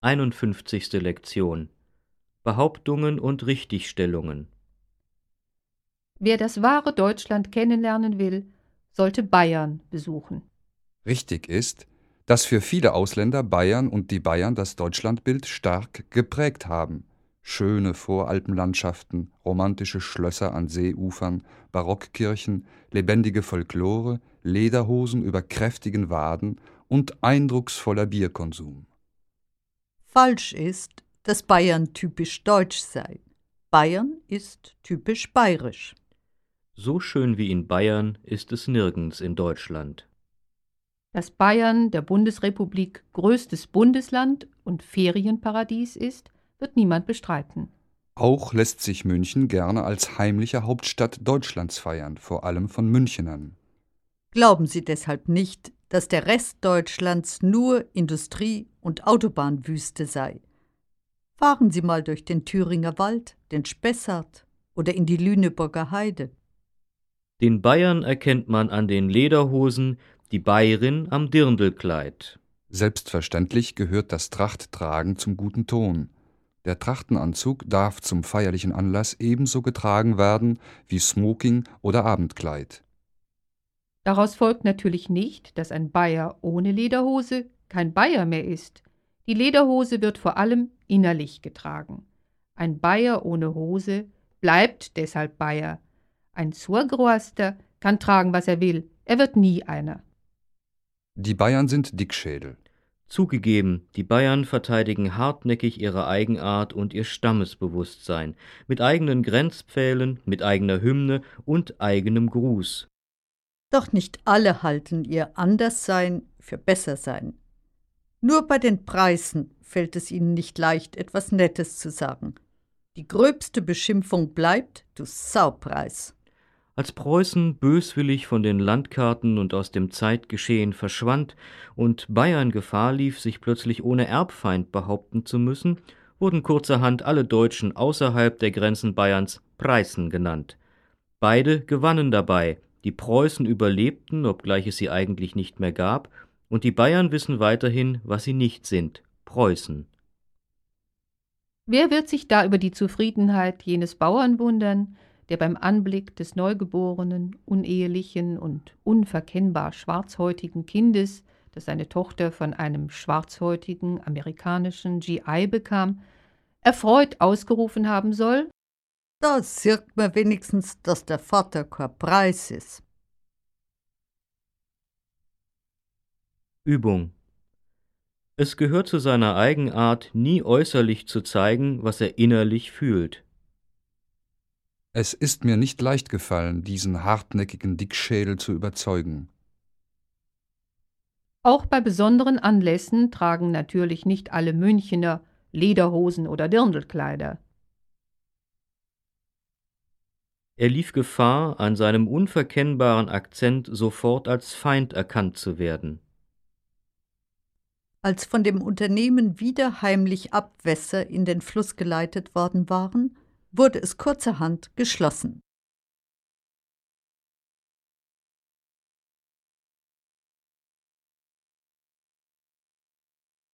51. Lektion Behauptungen und Richtigstellungen. Wer das wahre Deutschland kennenlernen will, sollte Bayern besuchen. Richtig ist, dass für viele Ausländer Bayern und die Bayern das Deutschlandbild stark geprägt haben. Schöne Voralpenlandschaften, romantische Schlösser an Seeufern, Barockkirchen, lebendige Folklore, Lederhosen über kräftigen Waden und eindrucksvoller Bierkonsum. Falsch ist, dass Bayern typisch deutsch sei. Bayern ist typisch bayerisch. So schön wie in Bayern ist es nirgends in Deutschland. Dass Bayern der Bundesrepublik größtes Bundesland und Ferienparadies ist, wird niemand bestreiten. Auch lässt sich München gerne als heimliche Hauptstadt Deutschlands feiern, vor allem von Münchnern. Glauben Sie deshalb nicht, dass der Rest Deutschlands nur Industrie- und Autobahnwüste sei. Fahren Sie mal durch den Thüringer Wald, den Spessart oder in die Lüneburger Heide. Den Bayern erkennt man an den Lederhosen, die Bayerin am Dirndlkleid. Selbstverständlich gehört das Trachttragen zum guten Ton. Der Trachtenanzug darf zum feierlichen Anlass ebenso getragen werden wie Smoking oder Abendkleid. Daraus folgt natürlich nicht, dass ein Bayer ohne Lederhose kein Bayer mehr ist. Die Lederhose wird vor allem innerlich getragen. Ein Bayer ohne Hose bleibt deshalb Bayer. Ein Zurgroaster kann tragen, was er will, er wird nie einer. Die Bayern sind Dickschädel. Zugegeben, die Bayern verteidigen hartnäckig ihre Eigenart und ihr Stammesbewusstsein, mit eigenen Grenzpfählen, mit eigener Hymne und eigenem Gruß. Doch nicht alle halten ihr Anderssein für Bessersein. Nur bei den Preisen fällt es ihnen nicht leicht, etwas Nettes zu sagen. Die gröbste Beschimpfung bleibt: Du Saupreis. Als Preußen böswillig von den Landkarten und aus dem Zeitgeschehen verschwand und Bayern Gefahr lief, sich plötzlich ohne Erbfeind behaupten zu müssen, wurden kurzerhand alle Deutschen außerhalb der Grenzen Bayerns Preußen genannt. Beide gewannen dabei, die Preußen überlebten, obgleich es sie eigentlich nicht mehr gab, und die Bayern wissen weiterhin, was sie nicht sind: Preußen. Wer wird sich da über die Zufriedenheit jenes Bauern wundern, der beim Anblick des neugeborenen, unehelichen und unverkennbar schwarzhäutigen Kindes, das seine Tochter von einem schwarzhäutigen amerikanischen GI bekam, erfreut ausgerufen haben soll: Da sieht man wenigstens, dass der Vater kein Preis ist. Übung. Es gehört zu seiner Eigenart, nie äußerlich zu zeigen, was er innerlich fühlt. Es ist mir nicht leicht gefallen, diesen hartnäckigen Dickschädel zu überzeugen. Auch bei besonderen Anlässen tragen natürlich nicht alle Münchener Lederhosen oder Dirndlkleider. Er lief Gefahr, an seinem unverkennbaren Akzent sofort als Feind erkannt zu werden. Als von dem Unternehmen wieder heimlich Abwässer in den Fluss geleitet worden waren, wurde es kurzerhand geschlossen.